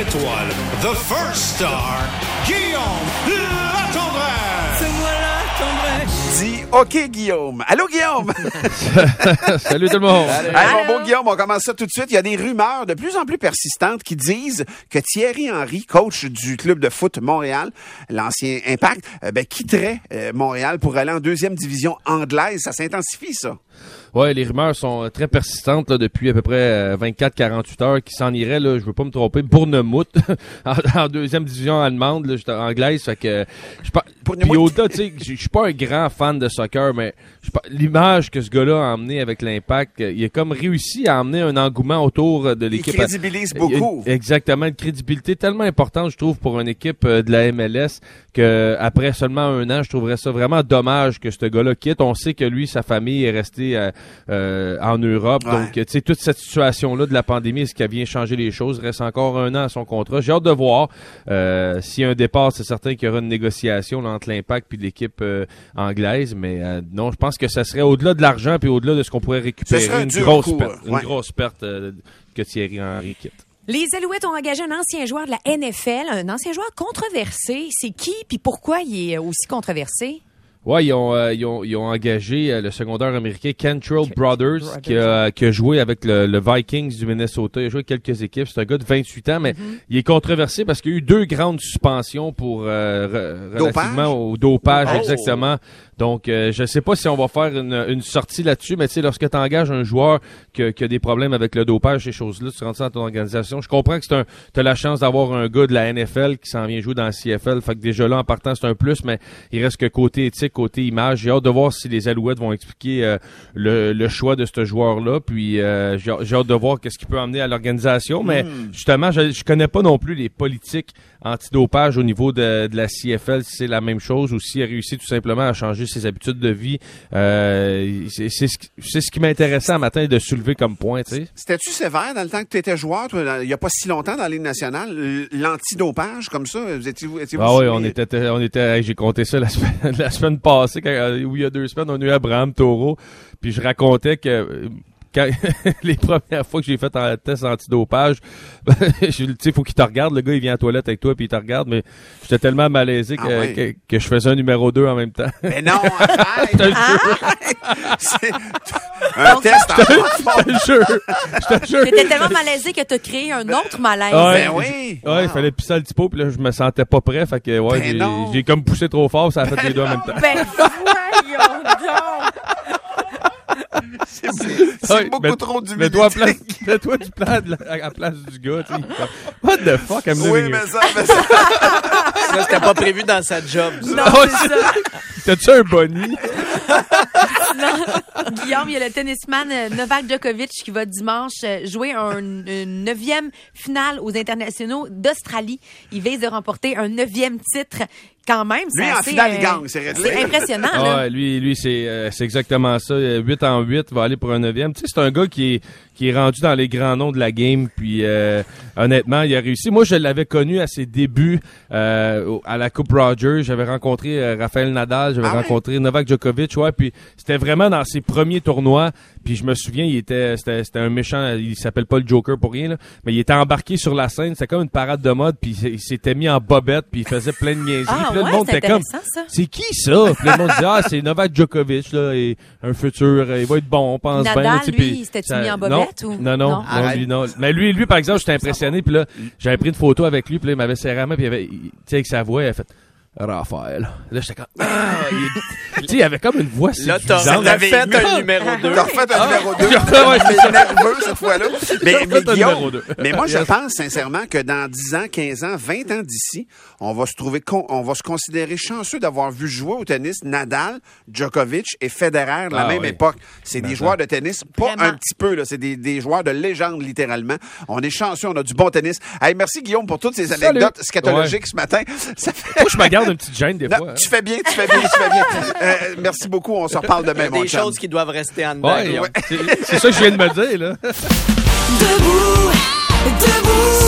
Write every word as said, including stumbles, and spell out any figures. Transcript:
étoile, the first star, Guillaume Latendresse. C'est moi Latendresse. Dis OK, Guillaume. Allô, Guillaume. Salut tout le monde. Allô. Allô, mon beau Guillaume, on commence ça tout de suite. Il y a des rumeurs de plus en plus persistantes qui disent que Thierry Henry, coach du club de foot Montréal, l'ancien Impact, euh, ben, quitterait euh, Montréal pour aller en deuxième division anglaise. Ça s'intensifie, ça. Ouais, les rumeurs sont très persistantes là, depuis à peu près vingt-quatre à quarante-huit heures qui s'en irait, là, je veux pas me tromper, Bournemouth en, en deuxième division allemande, là, anglaise, fait que je pas puis au-delà, tu sais, je suis pas un grand fan de soccer, mais l'image que ce gars-là a emmené avec l'Impact, il a comme réussi à emmener un engouement autour de l'équipe. Il crédibilise beaucoup. Exactement, une crédibilité tellement importante, je trouve, pour une équipe de la M L S, que après seulement un an, je trouverais ça vraiment dommage que ce gars-là quitte. On sait que lui, sa famille est restée euh, euh, en Europe, ouais. Donc tu sais, toute cette situation-là de la pandémie, est-ce qu'elle vient changer les choses? Il reste encore un an à son contrat. J'ai hâte de voir. Euh, s'il y a un départ, c'est certain qu'il y aura une négociation là, entre l'Impact puis l'équipe euh, anglaise, mais euh, non, je pense que ça serait au-delà de l'argent puis au-delà de ce qu'on pourrait récupérer, une grosse, coup, perte, ouais. une grosse perte euh, que Thierry Henry quitte. Les Alouettes ont engagé un ancien joueur de la N F L, un ancien joueur controversé. C'est qui puis pourquoi il est aussi controversé? Ouais, ils ont, euh, ils ont, ils ont engagé euh, le secondaire américain Cantrell Brothers, Brothers. Qui, a, qui a joué avec le, le Vikings du Minnesota. Il a joué avec quelques équipes. C'est un gars de vingt-huit ans, mais mm-hmm. il est controversé parce qu'il y a eu deux grandes suspensions pour euh, re, relativement dopage? au dopage, oh. exactement. Donc, euh, je sais pas si on va faire une, une sortie là-dessus, mais tu sais, lorsque tu engages un joueur qui, qui a des problèmes avec le dopage, ces choses-là, tu rentres ça dans ton organisation. Je comprends que c'est un, t'as la chance d'avoir un gars de la N F L qui s'en vient jouer dans la C F L. Fait que déjà là, en partant, c'est un plus, mais il reste que côté éthique, côté image. J'ai hâte de voir si les Alouettes vont expliquer euh, le, le choix de ce joueur-là. Puis, euh, j'ai, j'ai hâte de voir qu'est-ce qu'il peut amener à l'organisation. Mais mm. justement, je, je connais pas non plus les politiques antidopage au niveau de, de la C F L, si c'est la même chose ou s'il a réussi tout simplement à changer ses habitudes de vie. Euh, c'est, c'est, ce, c'est ce qui m'intéressait un matin de soulever comme point, tu sais. C'était-tu sévère dans le temps que tu étais joueur, toi, il y a pas si longtemps dans la Ligue nationale, l'antidopage comme ça? Vous étiez-vous, étiez-vous ah oui, on était, on était, j'ai compté ça la semaine, la semaine passée, quand, où il y a deux semaines, on a eu Abraham Taureau, puis je racontais que quand, les premières fois que j'ai fait un test antidopage, tu sais, faut qu'il te regarde, le gars, il vient à la toilette avec toi puis il te regarde, mais j'étais tellement malaisé que, ah oui. que, que je faisais un numéro deux en même temps. Mais non, arrête! Je te jure! C'est un Donc, test en Je te jure! Je te jure! T'étais tellement malaisé que t'as créé un autre malaise. Ouais, ben oui! Ouais, wow. Il fallait pisser le petit pot, puis là, je me sentais pas prêt, fait que, ouais, ben j'ai, non. j'ai comme poussé trop fort, ça a fait ben les deux en même temps. Ben voyons donc! C'est, c'est ouais, beaucoup mais, trop d'humilité. Mets-toi à place, mets-toi du plan de la, à la place du gars, tu sais. What the fuck, I'm Oui, mais ça, mais ça. Ça, c'était pas prévu dans sa job. Ça. Non, c'est ça. T'as-tu un bonnie? Non. Guillaume, il y a le tennisman Novak Djokovic qui va dimanche jouer un, une neuvième finale aux internationaux d'Australie. Il vise de remporter un neuvième titre. Quand même, c'est lui, assez, en finale, euh, il gagne, c'est, c'est impressionnant. Ah, là. lui, lui c'est, euh, c'est exactement ça. huit en huit, va aller pour un neuvième. Tu sais, c'est un gars qui est, qui est rendu dans les grands noms de la game. Puis, euh, honnêtement, il a réussi. Moi, je l'avais connu à ses débuts euh, à la Coupe Rogers. J'avais rencontré euh, Rafael Nadal, j'avais ah rencontré ouais? Novak Djokovic. Ouais, puis c'était vraiment dans ses premiers tournois. Puis je me souviens, il était, c'était, c'était un méchant. Il s'appelle pas le Joker pour rien, là, mais il était embarqué sur la scène. C'était comme une parade de mode. Puis il s'était mis en bobette. Puis il faisait plein de niaiseries. Ah, puis là, ouais, le monde était comme, ça. c'est qui ça? Puis le monde disait, ah, c'est Novak Djokovic, là, et un futur, il va être bon, on pense Nadal, bien. Nadal, lui, c'était-tu mis en bobette non, ou? Non, non, non, non lui, non. Mais lui, lui, par exemple, j'étais impressionné, puis là, j'avais pris une photo avec lui, puis là, il m'avait serré la main, puis il avait, tu sais, avec sa voix, il a fait, Raphaël. Là, j'étais comme, ah, tu sais, il avait comme une voix séduisante. Là, t'as fait un numéro deux. T'as refait un ah, numéro deux. Ouais, c'est nerveux, cette fois-là. Mais, mais Guillaume, mais moi, je yes. pense sincèrement que dans dix ans, quinze ans, vingt ans d'ici, on va se trouver, con, on va se considérer chanceux d'avoir vu jouer au tennis Nadal, Djokovic et Federer de la ah, même oui. époque. C'est ben des ça. joueurs de tennis, pas Vraiment. un petit peu, là. C'est des, des joueurs de légende, littéralement. On est chanceux, on a du bon tennis. Hey, merci, Guillaume, pour toutes ces anecdotes Salut. scatologiques ouais. ce matin. Ça fait... Moi, je me garde une petite gêne des non, fois. Hein. Tu fais bien, tu fais bien, tu fais bien. Euh, merci beaucoup, on se reparle demain, mon chum. Il y a des choses qui doivent rester en dedans. Ouais, ouais. C'est, c'est ça que je viens de me dire, là. Debout, debout.